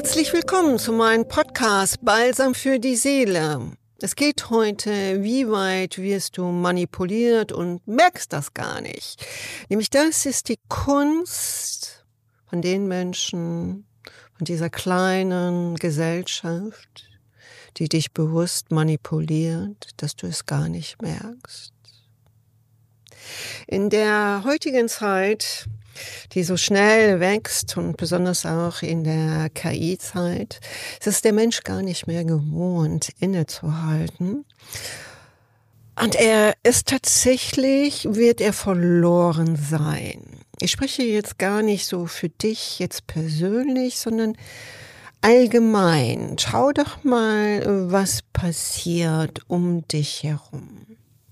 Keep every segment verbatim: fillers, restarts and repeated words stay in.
Herzlich willkommen zu meinem Podcast Balsam für die Seele. Es geht heute, wie weit wirst du manipuliert und merkst das gar nicht. Nämlich das ist die Kunst von den Menschen, von dieser kleinen Gesellschaft, die dich bewusst manipuliert, dass du es gar nicht merkst. In der heutigen Zeit, die so schnell wächst und besonders auch in der K I-Zeit, ist es der Mensch gar nicht mehr gewohnt, innezuhalten. Und er ist tatsächlich, wird er verloren sein. Ich spreche jetzt gar nicht so für dich jetzt persönlich, sondern allgemein. Schau doch mal, was passiert um dich herum.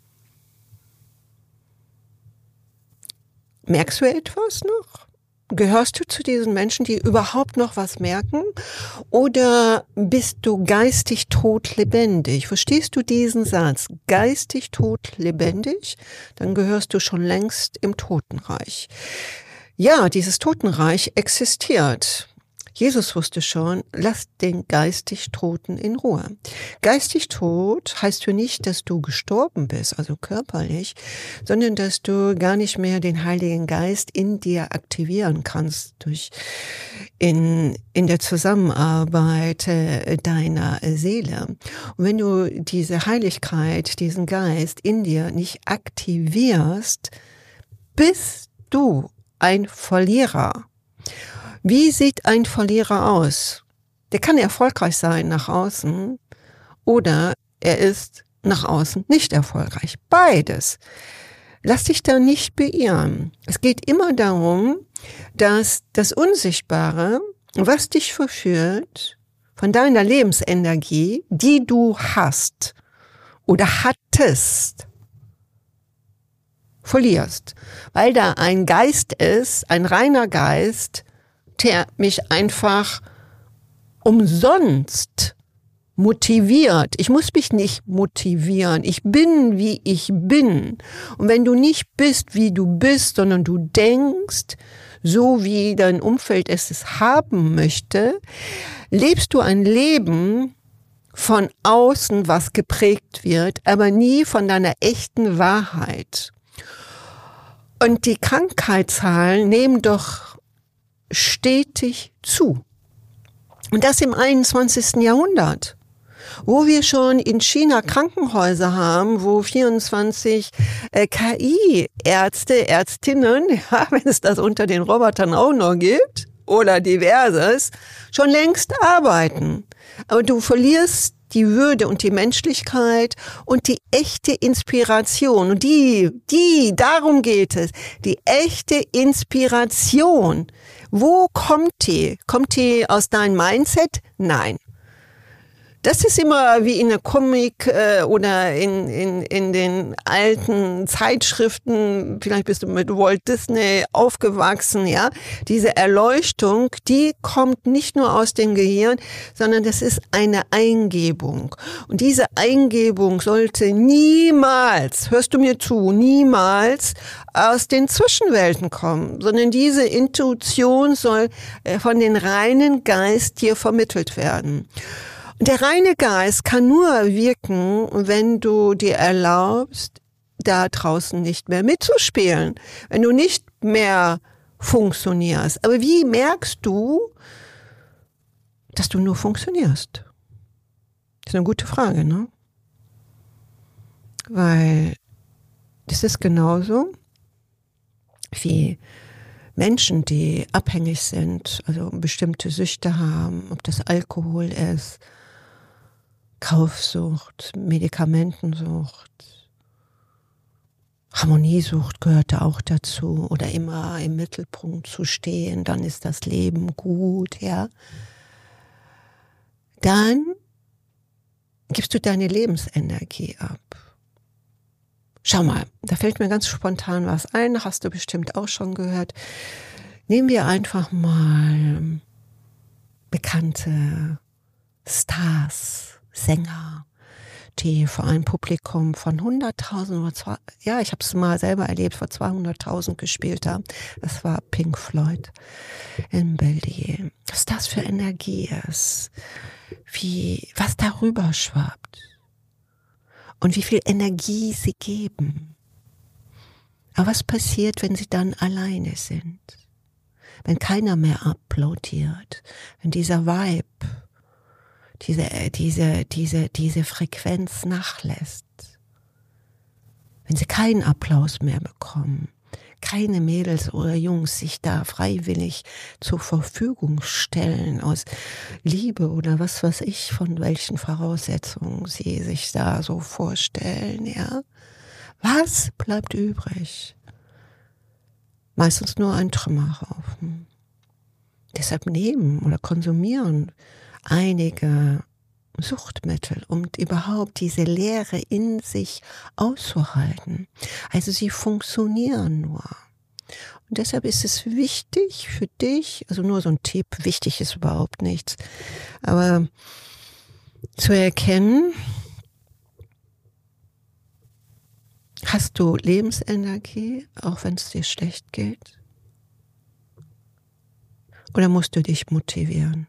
Merkst du etwas noch? Gehörst du zu diesen Menschen, die überhaupt noch was merken? Oder bist du geistig tot lebendig? Verstehst du diesen Satz? Geistig tot lebendig? Dann gehörst du schon längst im Totenreich. Ja, dieses Totenreich existiert. Jesus wusste schon, lass den geistig Toten in Ruhe. Geistig tot heißt für nicht, dass du gestorben bist, also körperlich, sondern dass du gar nicht mehr den Heiligen Geist in dir aktivieren kannst durch in, in der Zusammenarbeit deiner Seele. Und wenn du diese Heiligkeit, diesen Geist in dir nicht aktivierst, bist du ein Verlierer. Wie sieht ein Verlierer aus? Der kann erfolgreich sein nach außen oder er ist nach außen nicht erfolgreich. Beides. Lass dich da nicht beirren. Es geht immer darum, dass das Unsichtbare, was dich verführt, von deiner Lebensenergie, die du hast oder hattest, verlierst. Weil da ein Geist ist, ein reiner Geist, der mich einfach umsonst motiviert. Ich muss mich nicht motivieren. Ich bin, wie ich bin. Und wenn du nicht bist, wie du bist, sondern du denkst, so wie dein Umfeld es haben möchte, lebst du ein Leben von außen, was geprägt wird, aber nie von deiner echten Wahrheit. Und die Krankheitszahlen nehmen doch stetig zu. Und das im einundzwanzigsten Jahrhundert, wo wir schon in China Krankenhäuser haben, wo vierundzwanzig äh, K I-Ärzte, Ärztinnen, ja, wenn es das unter den Robotern auch noch gibt, oder diverses, schon längst arbeiten. Aber du verlierst die Würde und die Menschlichkeit und die echte Inspiration. Und die, die, darum geht es, die echte Inspiration. Wo kommt die? Kommt die aus deinem Mindset? Nein. Das ist immer wie in der Comic äh, oder in, in, in den alten Zeitschriften, vielleicht bist du mit Walt Disney aufgewachsen, ja. Diese Erleuchtung, die kommt nicht nur aus dem Gehirn, sondern das ist eine Eingebung. Und diese Eingebung sollte niemals, hörst du mir zu, niemals aus den Zwischenwelten kommen, sondern diese Intuition soll äh, von den reinen Geist dir vermittelt werden. Der reine Geist kann nur wirken, wenn du dir erlaubst, da draußen nicht mehr mitzuspielen, wenn du nicht mehr funktionierst. Aber wie merkst du, dass du nur funktionierst? Das ist eine gute Frage, ne? Weil das ist genauso wie Menschen, die abhängig sind, also bestimmte Süchte haben, ob das Alkohol ist, Kaufsucht, Medikamentensucht, Harmoniesucht gehört da auch dazu oder immer im Mittelpunkt zu stehen, dann ist das Leben gut, ja. Dann gibst du deine Lebensenergie ab. Schau mal, da fällt mir ganz spontan was ein, hast du bestimmt auch schon gehört. Nehmen wir einfach mal bekannte Stars, Sänger, stehe vor einem Publikum von hunderttausend oder zwei, ja, ich habe es mal selber erlebt, vor zweihunderttausend gespielt habe. Das war Pink Floyd in Belgium. Was das für Energie ist, wie, was darüber schwappt und wie viel Energie sie geben. Aber was passiert, wenn sie dann alleine sind? Wenn keiner mehr applaudiert, wenn dieser Vibe, diese, diese, diese, diese Frequenz nachlässt, wenn sie keinen Applaus mehr bekommen, keine Mädels oder Jungs sich da freiwillig zur Verfügung stellen aus Liebe oder was weiß ich, von welchen Voraussetzungen sie sich da so vorstellen, ja. Was bleibt übrig? Meistens nur ein Trümmerhaufen. Deshalb nehmen oder konsumieren einige Suchtmittel, um überhaupt diese Leere in sich auszuhalten. Also sie funktionieren nur. Und deshalb ist es wichtig für dich, also nur so ein Tipp, wichtig ist überhaupt nichts, aber zu erkennen, hast du Lebensenergie, auch wenn es dir schlecht geht? Oder musst du dich motivieren?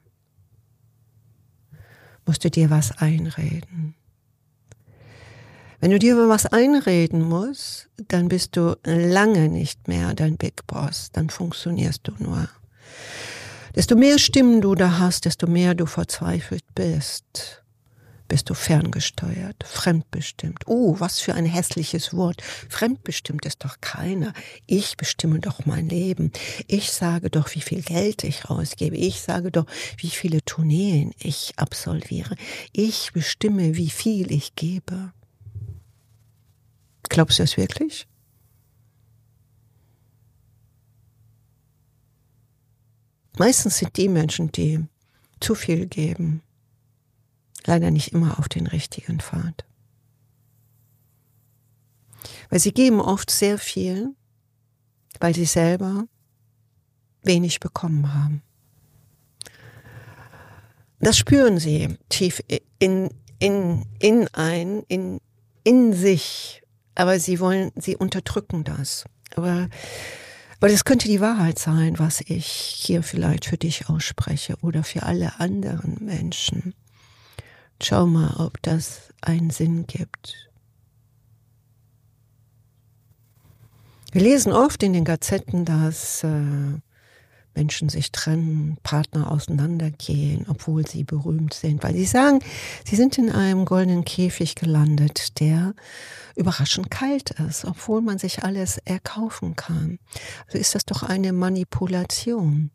Musst du dir was einreden? Wenn du dir was einreden musst, dann bist du lange nicht mehr dein Big Boss, dann funktionierst du nur. Desto mehr Stimmen du da hast, desto mehr du verzweifelt bist. Bist du ferngesteuert, fremdbestimmt. Oh, was für ein hässliches Wort. Fremdbestimmt ist doch keiner. Ich bestimme doch mein Leben. Ich sage doch, wie viel Geld ich ausgebe. Ich sage doch, wie viele Tourneen ich absolviere. Ich bestimme, wie viel ich gebe. Glaubst du das wirklich? Meistens sind die Menschen, die zu viel geben, leider nicht immer auf den richtigen Pfad. Weil sie geben oft sehr viel, weil sie selber wenig bekommen haben. Das spüren sie tief in, in, in ein, in, in sich, aber sie wollen, sie unterdrücken das. Aber, aber das könnte die Wahrheit sein, was ich hier vielleicht für dich ausspreche oder für alle anderen Menschen. Schau mal, ob das einen Sinn gibt. Wir lesen oft in den Gazetten, dass äh, Menschen sich trennen, Partner auseinandergehen, obwohl sie berühmt sind, weil sie sagen, sie sind in einem goldenen Käfig gelandet, der überraschend kalt ist, obwohl man sich alles erkaufen kann. Also ist das doch eine Manipulation.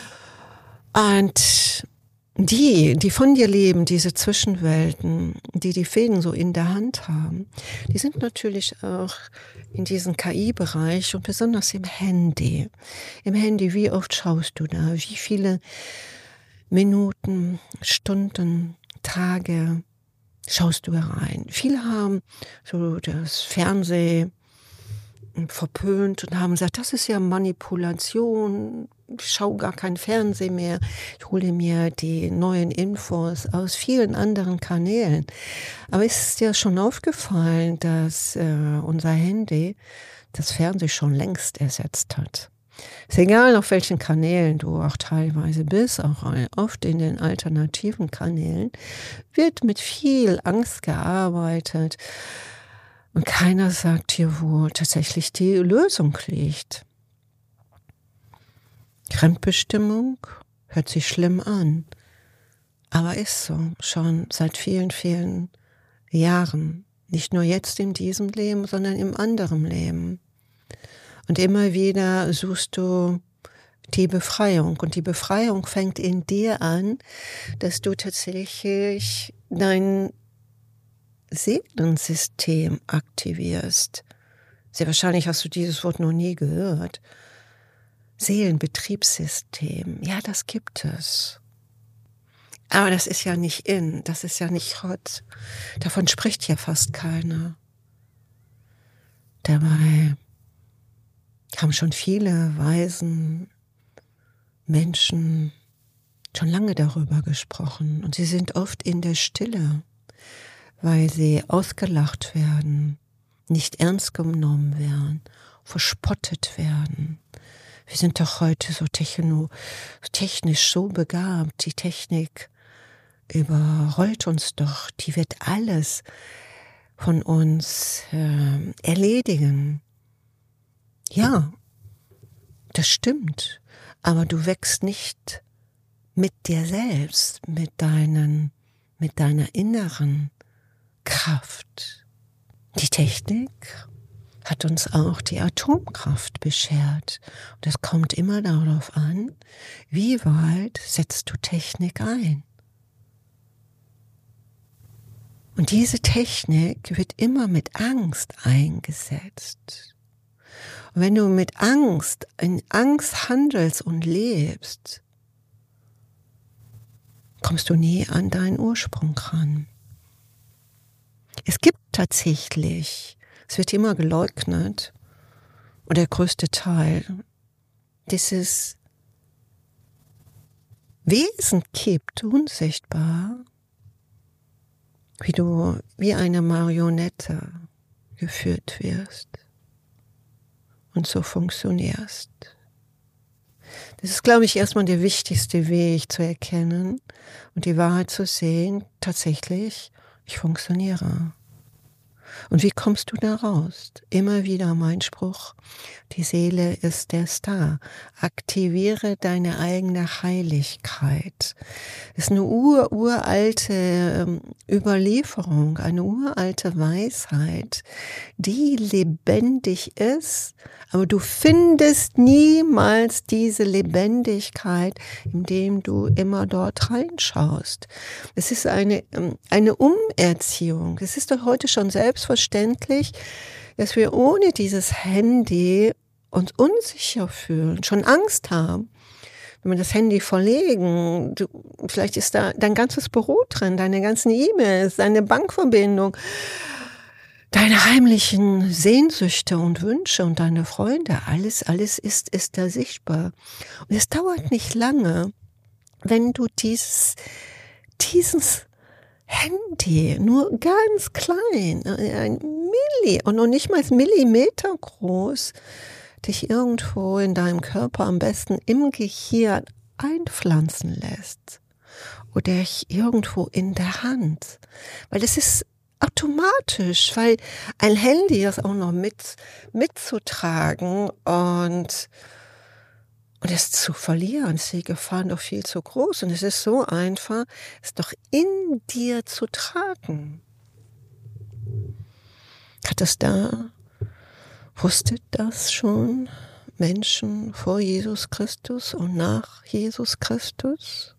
Und Die, die von dir leben, diese Zwischenwelten, die die Fäden so in der Hand haben, die sind natürlich auch in diesem K I-Bereich und besonders im Handy. Im Handy, wie oft schaust du da? Wie viele Minuten, Stunden, Tage schaust du herein? Viele haben so das Fernsehen verpönt und haben gesagt, das ist ja Manipulation, ich schaue gar kein Fernsehen mehr, ich hole mir die neuen Infos aus vielen anderen Kanälen. Aber ist dir schon aufgefallen, dass äh, unser Handy das Fernsehen schon längst ersetzt hat? Ist egal, auf welchen Kanälen du auch teilweise bist, auch oft in den alternativen Kanälen, wird mit viel Angst gearbeitet. Und keiner sagt hier, wo tatsächlich die Lösung liegt. Fremdbestimmung hört sich schlimm an, aber ist so, schon seit vielen, vielen Jahren. Nicht nur jetzt in diesem Leben, sondern im anderen Leben. Und immer wieder suchst du die Befreiung. Und die Befreiung fängt in dir an, dass du tatsächlich dein Seelensystem aktivierst. Sehr wahrscheinlich hast du dieses Wort noch nie gehört. Seelenbetriebssystem, ja, das gibt es. Aber das ist ja nicht in, das ist ja nicht hot. Davon spricht ja fast keiner. Dabei haben schon viele weisen Menschen schon lange darüber gesprochen und sie sind oft in der Stille, weil sie ausgelacht werden, nicht ernst genommen werden, verspottet werden. Wir sind doch heute so techno, technisch so begabt. Die Technik überrollt uns doch. Die wird alles von uns äh, erledigen. Ja, das stimmt. Aber du wächst nicht mit dir selbst, mit deinen, mit deiner inneren Kraft. Die Technik hat uns auch die Atomkraft beschert. Und es kommt immer darauf an, wie weit setzt du Technik ein. Und diese Technik wird immer mit Angst eingesetzt. Und wenn du mit Angst, in Angst handelst und lebst, kommst du nie an deinen Ursprung ran. Es gibt tatsächlich, es wird immer geleugnet, und der größte Teil, dieses Wesen gibt unsichtbar, wie du wie eine Marionette geführt wirst und so funktionierst. Das ist, glaube ich, erstmal der wichtigste Weg zu erkennen und die Wahrheit zu sehen, tatsächlich, ich funktioniere. Und wie kommst du da raus? Immer wieder mein Spruch, die Seele ist der Star. Aktiviere deine eigene Heiligkeit. Das ist eine ur, uralte ähm, Überlieferung, eine uralte Weisheit, die lebendig ist, aber du findest niemals diese Lebendigkeit, indem du immer dort reinschaust. Es ist eine, eine Umerziehung. Es ist doch heute schon selbstverständlich, dass wir ohne dieses Handy uns unsicher fühlen, schon Angst haben. Wenn wir das Handy verlegen, du, vielleicht ist da dein ganzes Büro drin, deine ganzen E-Mails, deine Bankverbindung, deine heimlichen Sehnsüchte und Wünsche und deine Freunde, alles, alles ist, ist da sichtbar. Und es dauert nicht lange, wenn du dieses, dieses Handy, nur ganz klein, ein Milli und noch nicht mal Millimeter groß, dich irgendwo in deinem Körper, am besten im Gehirn einpflanzen lässt oder dich irgendwo in der Hand, weil das ist automatisch, weil ein Handy das auch noch mit mitzutragen und und es zu verlieren, ist die Gefahr noch viel zu groß und es ist so einfach, es doch in dir zu tragen. Hat es da Wusste das schon Menschen vor Jesus Christus und nach Jesus Christus?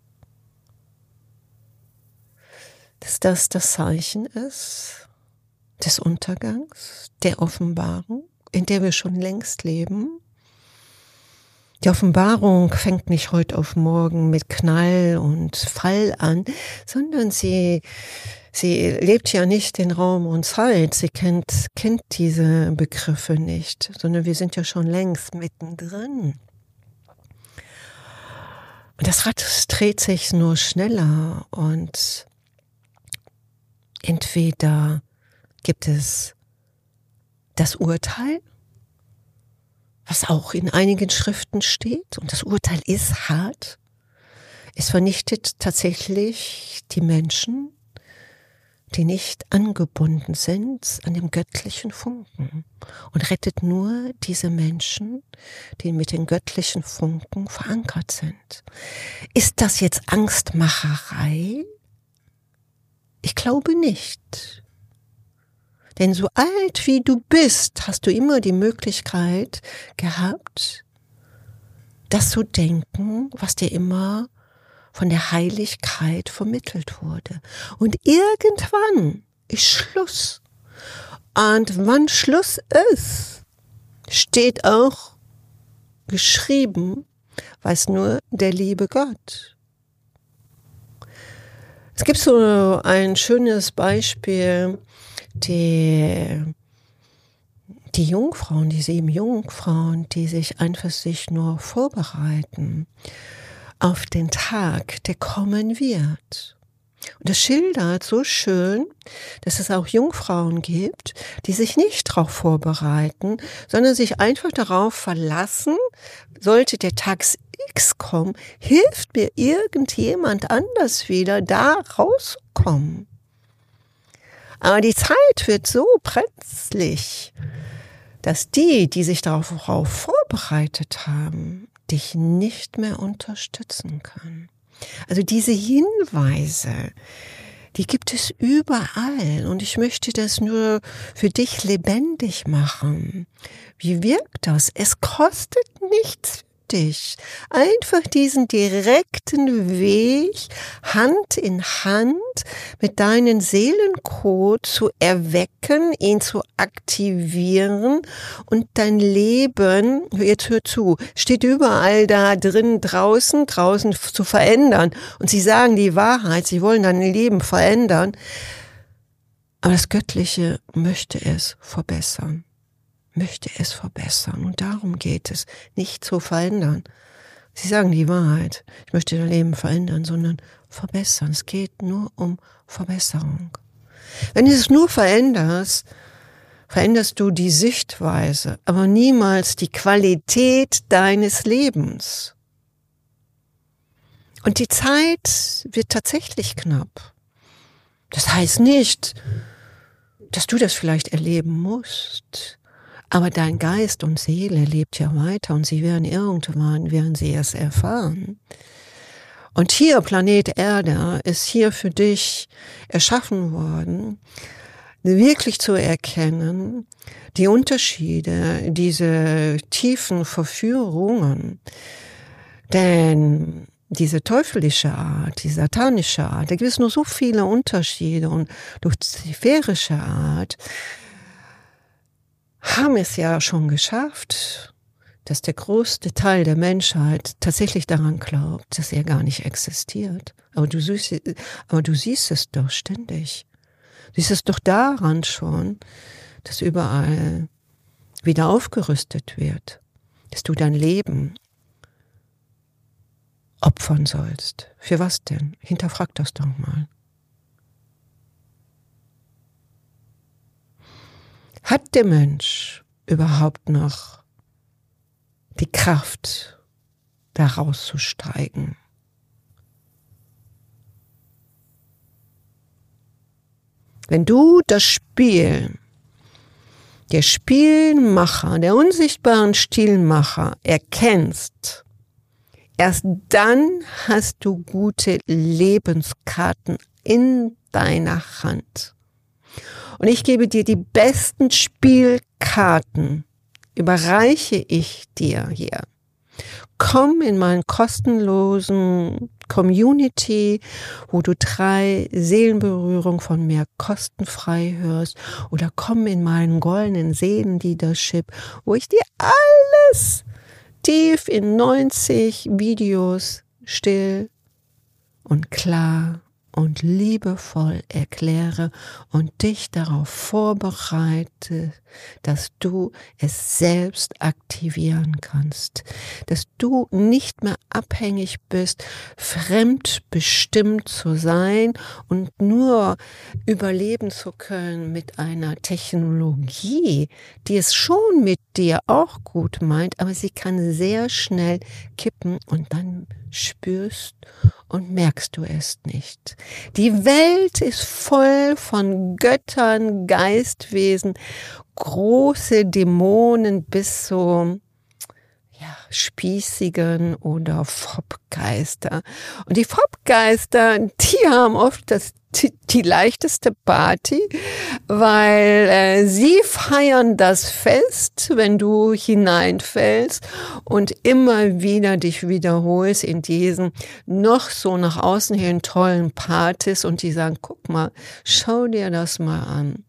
Dass das das Zeichen ist des Untergangs, der Offenbarung, in der wir schon längst leben? Die Offenbarung fängt nicht heute auf morgen mit Knall und Fall an, sondern sie Sie lebt ja nicht in Raum und Zeit, sie kennt, kennt diese Begriffe nicht, sondern wir sind ja schon längst mittendrin. Und das Rad dreht sich nur schneller und entweder gibt es das Urteil, was auch in einigen Schriften steht, und das Urteil ist hart. Es vernichtet tatsächlich die Menschen, die nicht angebunden sind an dem göttlichen Funken und rettet nur diese Menschen, die mit den göttlichen Funken verankert sind. Ist das jetzt Angstmacherei? Ich glaube nicht. Denn so alt wie du bist, hast du immer die Möglichkeit gehabt, das zu denken, was dir immer von der Heiligkeit vermittelt wurde. Und irgendwann ist Schluss. Und wann Schluss ist, steht auch geschrieben, weiß nur der liebe Gott. Es gibt so ein schönes Beispiel, die, die Jungfrauen, die sieben Jungfrauen, die sich einfach sich nur vorbereiten auf den Tag, der kommen wird. Und das schildert so schön, dass es auch Jungfrauen gibt, die sich nicht darauf vorbereiten, sondern sich einfach darauf verlassen, sollte der Tag X kommen, hilft mir irgendjemand anders wieder, da rauszukommen. Aber die Zeit wird so brenzlig, dass die, die sich darauf vorbereitet haben, dich nicht mehr unterstützen können. Also diese Hinweise, die gibt es überall und ich möchte das nur für dich lebendig machen. Wie wirkt das? Es kostet nichts für dich. Einfach diesen direkten Weg Hand in Hand mit deinem Seelencode zu erwecken, ihn zu aktivieren und dein Leben, jetzt hör zu, steht überall da drin, draußen, draußen zu verändern. Und sie sagen die Wahrheit, sie wollen dein Leben verändern. Aber das Göttliche möchte es verbessern. möchte es verbessern. Und darum geht es, nicht zu verändern. Sie sagen die Wahrheit. Ich möchte dein Leben verändern, sondern verbessern. Es geht nur um Verbesserung. Wenn du es nur veränderst, veränderst du die Sichtweise, aber niemals die Qualität deines Lebens. Und die Zeit wird tatsächlich knapp. Das heißt nicht, dass du das vielleicht erleben musst. Aber dein Geist und Seele lebt ja weiter und sie werden irgendwann, werden sie es erfahren. Und hier, Planet Erde, ist hier für dich erschaffen worden, wirklich zu erkennen, die Unterschiede, diese tiefen Verführungen. Denn diese teuflische Art, die satanische Art, da gibt es nur so viele Unterschiede und luziferische Art, haben es ja schon geschafft, dass der größte Teil der Menschheit tatsächlich daran glaubt, dass er gar nicht existiert. Aber du siehst, aber du siehst es doch ständig. Du siehst es doch daran schon, dass überall wieder aufgerüstet wird, dass du dein Leben opfern sollst. Für was denn? Hinterfrag das doch mal. Hat der Mensch überhaupt noch die Kraft, da rauszusteigen? Wenn du das Spiel, der Spielmacher, der unsichtbaren Spielmacher erkennst, erst dann hast du gute Lebenskarten in deiner Hand. Und ich gebe dir die besten Spielkarten, überreiche ich dir hier. Komm in meinen kostenlosen Community, wo du drei Seelenberührungen von mir kostenfrei hörst, oder komm in meinen goldenen Seelenleadership, wo ich dir alles tief in neunzig Videos still und klar und liebevoll erkläre und dich darauf vorbereite, dass du es selbst aktivieren kannst, dass du nicht mehr abhängig bist, fremdbestimmt zu sein und nur überleben zu können mit einer Technologie, die es schon mit dir auch gut meint, aber sie kann sehr schnell kippen und dann spürst und merkst du es nicht. Die Welt ist voll von Göttern, Geistwesen, große Dämonen bis zu ja, spießigen oder Fopgeister. Und die Fopgeister, die haben oft das, die, die leichteste Party, weil äh, sie feiern das Fest, wenn du hineinfällst und immer wieder dich wiederholst in diesen noch so nach außen hin tollen Partys und die sagen, guck mal, schau dir das mal an.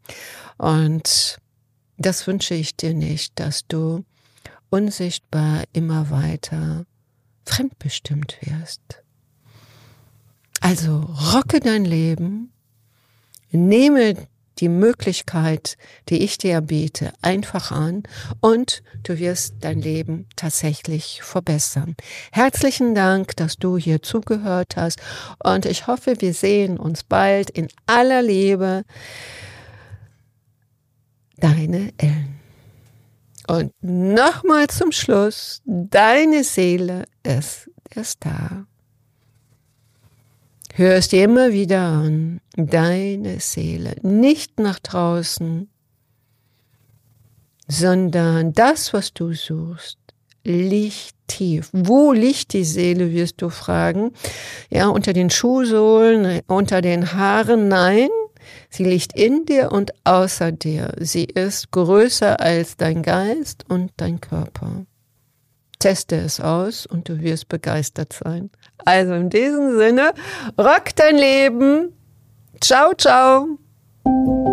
Und das wünsche ich dir nicht, dass du unsichtbar immer weiter fremdbestimmt wirst. Also rocke dein Leben, nehme die Möglichkeit, die ich dir biete, einfach an und du wirst dein Leben tatsächlich verbessern. Herzlichen Dank, dass du hier zugehört hast und ich hoffe, wir sehen uns bald in aller Liebe. Deine Ellen. Und nochmal zum Schluss, deine Seele ist, ist da. Hör es dir immer wieder an, deine Seele, nicht nach draußen, sondern das, was du suchst, liegt tief. Wo liegt die Seele, wirst du fragen? Ja, unter den Schuhsohlen, unter den Haaren? Nein, sie liegt in dir und außer dir. Sie ist größer als dein Geist und dein Körper. Teste es aus und du wirst begeistert sein. Also in diesem Sinne, rock dein Leben. Ciao, ciao.